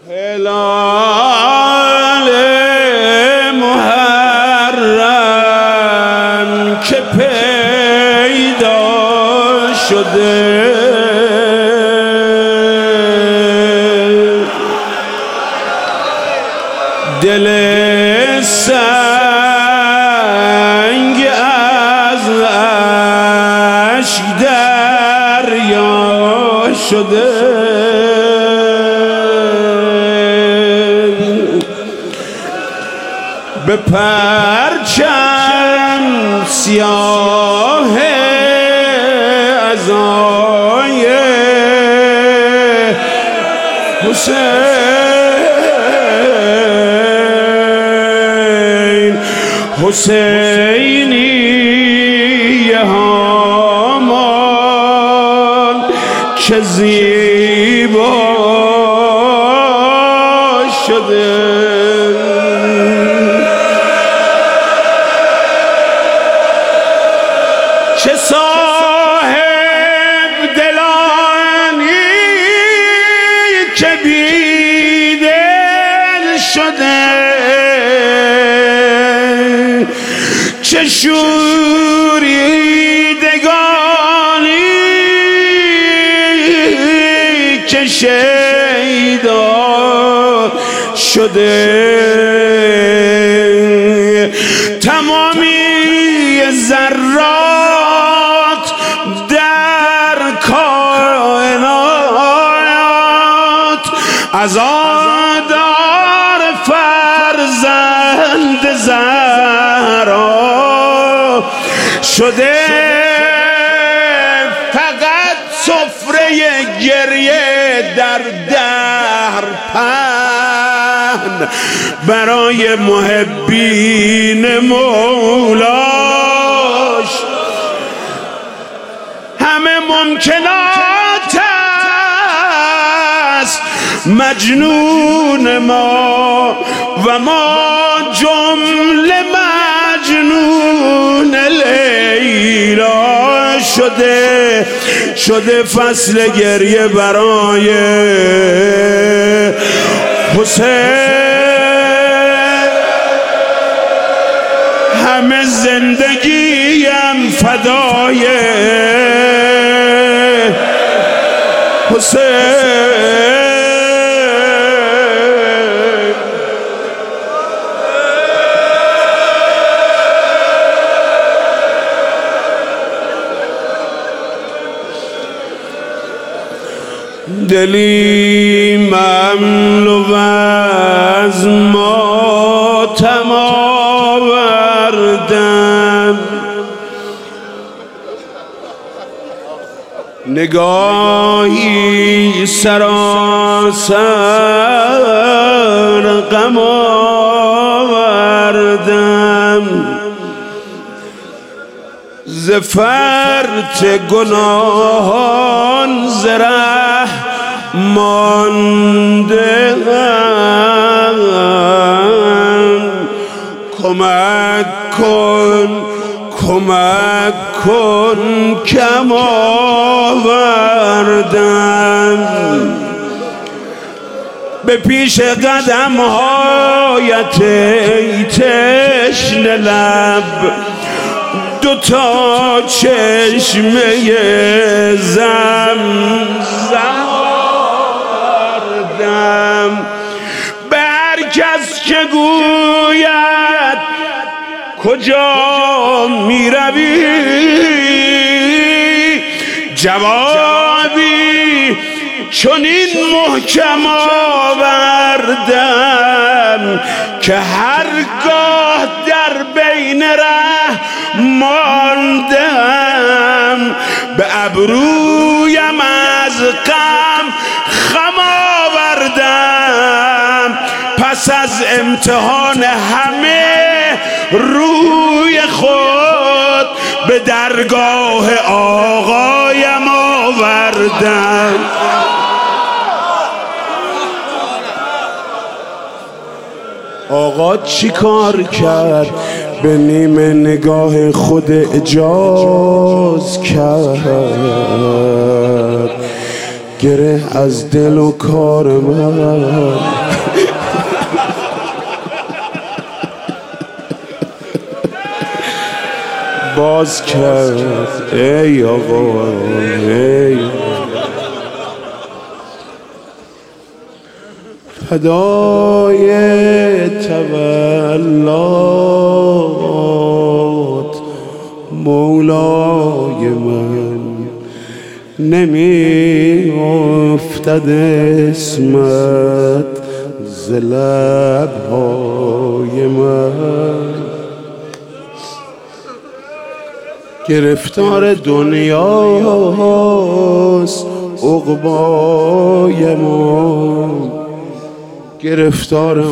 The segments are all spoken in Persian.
هلال محرم که پیدا شده، دل سنگ از اشک دریا شده، به پرچم سیاه عزای حسینی هامان که زیبا شده، چه صاحب دلانی که بیدل شده، چه شوریدگانی که شیدا شده، تمامی ذرات در کائنات عزادار فرزند زهرا شده، فقط سفره گریه در دهر پهن برای محبین مولاش، همه ممکنات است مجنون ما و ما جمله مجنون لیلا شده فصل گریه برای حسین، همه زندگیم فدای حسین. دلی مملو از ماتم آوردم، نگاهی سراسر غم آوردم، ز فرط گناهان ز ره مانده ام، کمک کن کم آوردم، به پیش قدم هایت ای تشنه لب دوتا چشمه زمزم آوردم، به هر کس که گوید کجا می روی جوابی چنین محکم آوردم که هرگاه در بین ره ماندم، به ابرویم از غم خم آوردم، پس از امتحان همه روی خود به درگاه آقایم آوردم. آقا چی کار کرد؟ به نیمه نگاه خود اجاز کرد گره از دل و کار من. باز کرد ای آقا ای فدای تولات مولای من، نمی افتد اسمت ز لبهای من. گرفتار دنیاست عقبای ما، گرفتار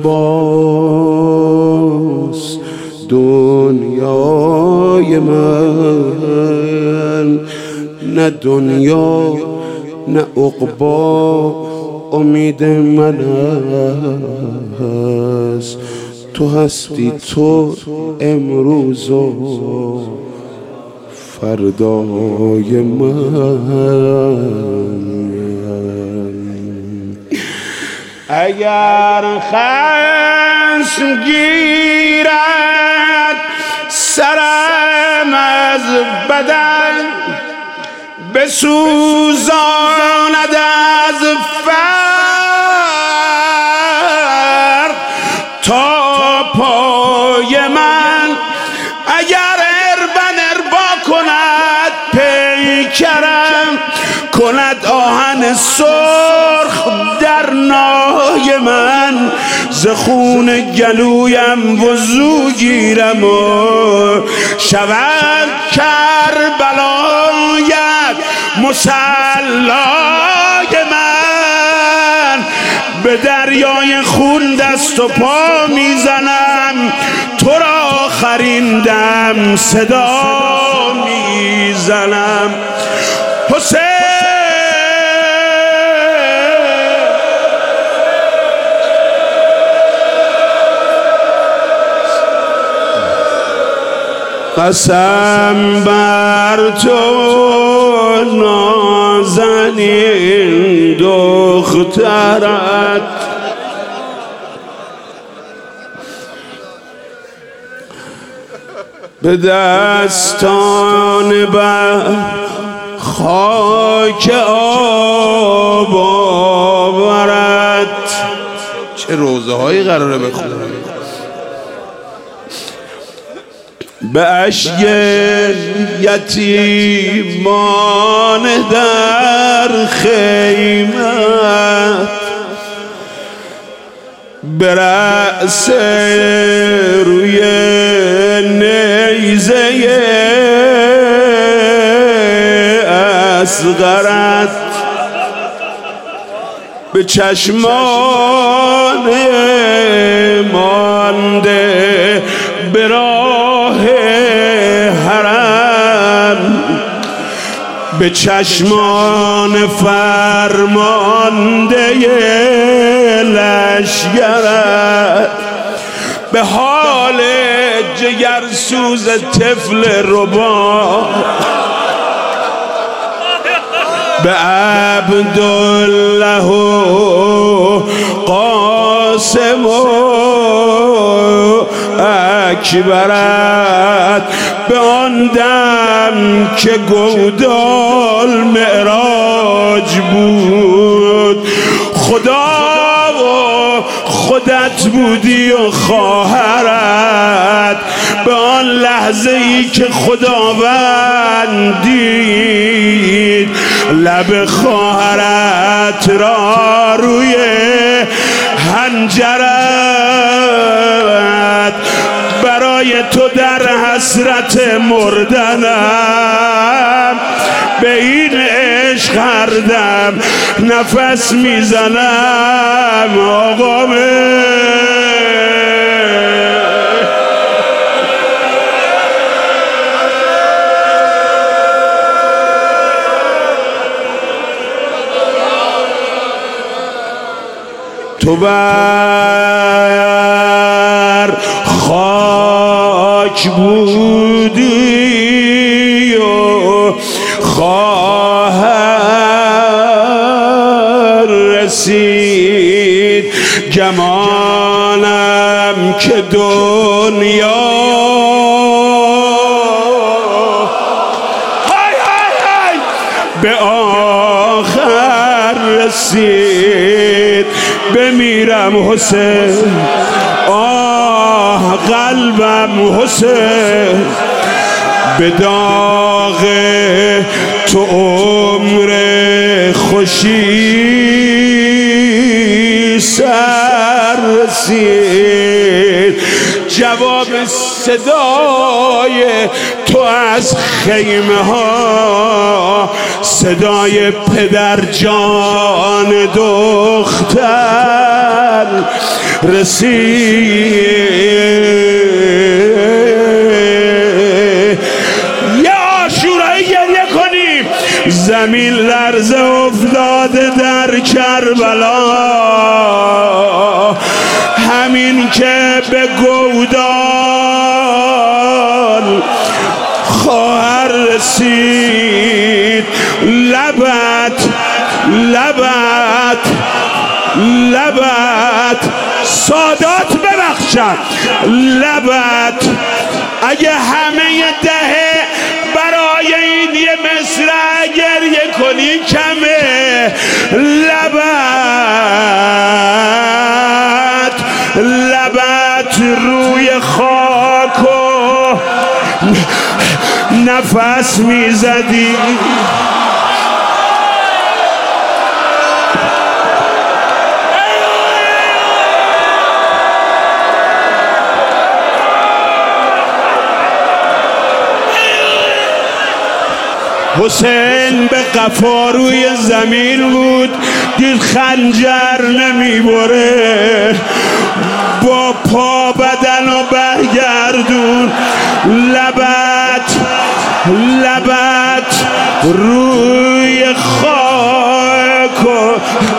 عقباست دنیای من. نه دنیا نه عقبا امید من است، تو هستی تو امروز و فردای من. اگر خشم گیرد سرم از بدن، بسوزاند از فرق تا پای من. اگر اربا کند پیکرم، کند آهن سرخ در نای من. ز خون گلویم وضو گیرم و شود کربلایت مصلای من. به دریای خون دست و پا میزنم، تو را آخرین دم صدا میزنم. حسین قسم بر تو نازنین دخترت، به دستان بر خاک آب آورد. چه روزه هایی قراره بخونم. به اشک یتیمان در خیمت، به رأس روی نیزه اصغرت، به چشمان مانده به راه حرم، به چشمان فرمانده لشگرت، به حال جگرسوز طفل ربا، به عبدالله و قاسم و اکبرت، به آن دم که گودال معراج بود. خدا و خودت بودی و خواهرت، به آن لحظه ای که خداوند دید لب خواهرت را روی حنجرت، برای تو در حسرت مردنم به این عشق هر دم نفس میزنم. آقا تو بر خاک بودی و خواهر گمانم که دنیا به آخر رسید، بمیرم حسین، آه قلبم حسین، به داغ تو عمر خوشی سر رسید. جواب صدای تو از خیمه ها، صدای پدر جان دختر رسید. یه عاشورایی گریه کنیم. زمین لرزه افتاده در کربلا، همین که به گودال خواهر رسید. لبت سادات ببخشد، لبت اگه همه دهه برای این یه مصرع گریه کنی کمه. لبت روی خاک و نفس میزدی. حسین به قفا روی زمین بود، دید خنجر نمیبره، با پا بدن و برگردون. لبت روی خاک و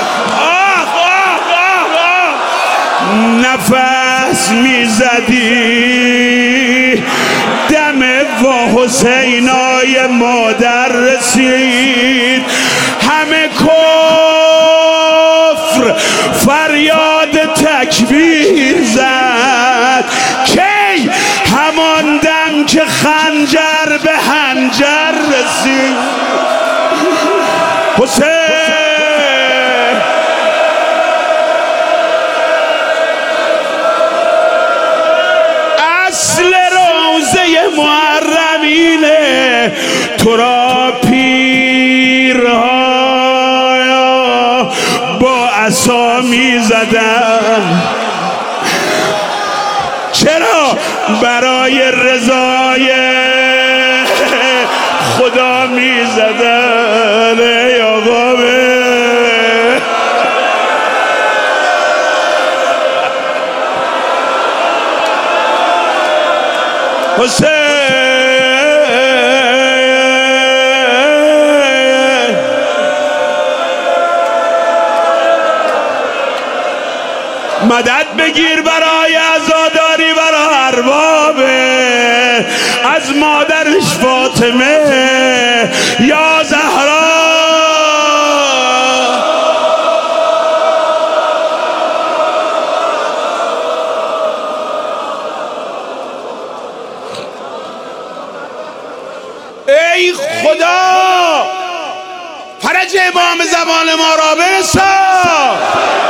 نفس میزدی. دم و حسینای مادر رسید، همه کفر فریاد تکبیر زد. کی؟ همان دم که خنجر به حنجر رسید. حسین اصل روزه محرمینه، تو را پیرها با عصا میزدن. چرا؟ برای رضای خدا میزدن. ای آقا حسین مدد بگیر برای عزاداری برای اربابه، از مادرش فاطمه یا زهرا. ای خدا فرج امام زمان ما را برسان.